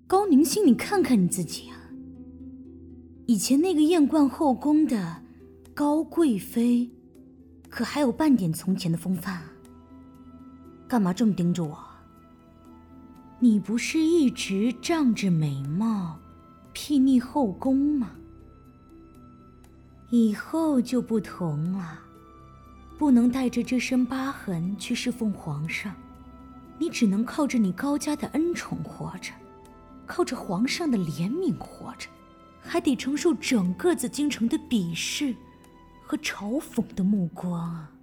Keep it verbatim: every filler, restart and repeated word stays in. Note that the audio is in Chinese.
高宁心，你看看你自己啊，以前那个艳冠后宫的高贵妃，可还有半点从前的风范啊？干嘛这么盯着我？你不是一直仗着美貌睥睨后宫吗？以后就不同了，不能带着这身疤痕去侍奉皇上，你只能靠着你高家的恩宠活着，靠着皇上的怜悯活着，还得承受整个紫禁城的鄙视和嘲讽的目光啊！